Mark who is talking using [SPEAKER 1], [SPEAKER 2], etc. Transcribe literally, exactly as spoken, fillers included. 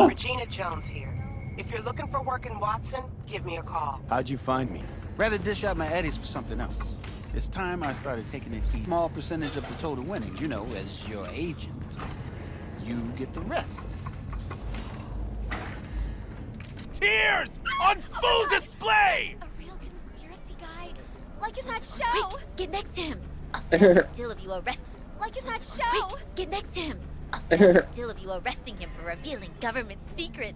[SPEAKER 1] Regina Jones here. If you're looking for work in Watson, give me a call.
[SPEAKER 2] How'd you find me?
[SPEAKER 3] Rather dish out my eddies for something else. It's time I started taking a small percentage of the total winnings, you know, as your agent. You get the rest.
[SPEAKER 2] Tears on full display!
[SPEAKER 4] A real conspiracy guy? Like in that show?
[SPEAKER 5] Quick, get next to him. I'll stand still of you arrest.
[SPEAKER 4] Like in that show?
[SPEAKER 5] Quick, get next to him. I'll stand still of you arresting him for revealing government secrets.